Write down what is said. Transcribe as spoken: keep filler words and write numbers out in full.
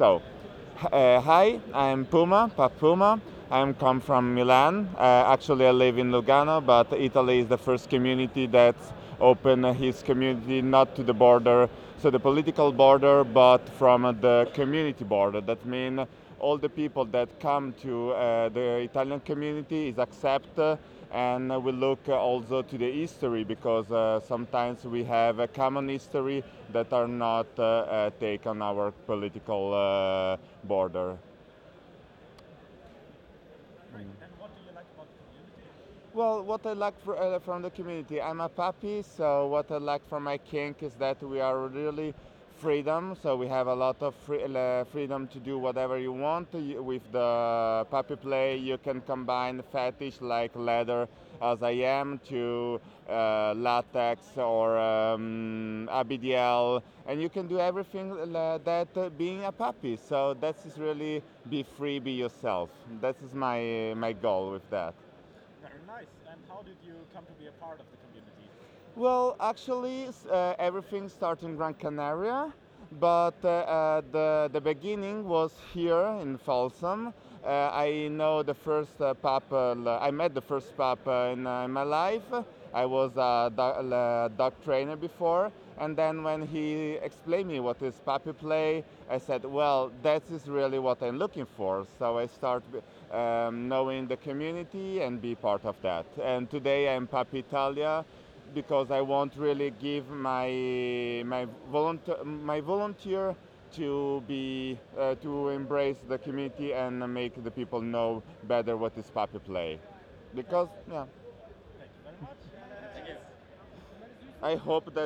So, uh, hi, I'm Puma, Pap Puma. I'm come from Milan. Uh, actually, I live in Lugano, but Italy is the first community that's open his community not to the border, so the political border, but from the community border. That means all the people that come to uh, the Italian community is accept uh, and we look also to the history because uh, sometimes we have a common history that are not uh, uh, take on our political uh, border. Great. And what do you like about the community? Well, what I like fr- uh, from the community, I'm a puppy, so what I like from my kink is that we are really freedom. So we have a lot of free, uh, freedom to do whatever you want. You- With the puppy play, you can combine fetish like leather, as I am, to uh, latex or um, A B D L, and you can do everything uh, that uh, being a puppy. So that's is really be free, be yourself. That is my my goal with that. Very nice. And how did you come to be a part of the community? Well, actually, s- uh, everything started in Gran Canaria, but uh, uh, the the beginning was here in Folsom. Uh, I know the first uh, pap. Uh, l- I met the first pap uh, in, uh, in my life. I was a dog, uh, dog trainer before, and then when he explained me what is puppy play, I said, "Well, that is really what I'm looking for." So I start um, knowing the community and be part of that. And today I'm Puppy Italia because I want really give my my volunteer my volunteer to be uh, to embrace the community and make the people know better what is puppy play. Great. Because yeah, Thank you very much. And cheers. I hope that.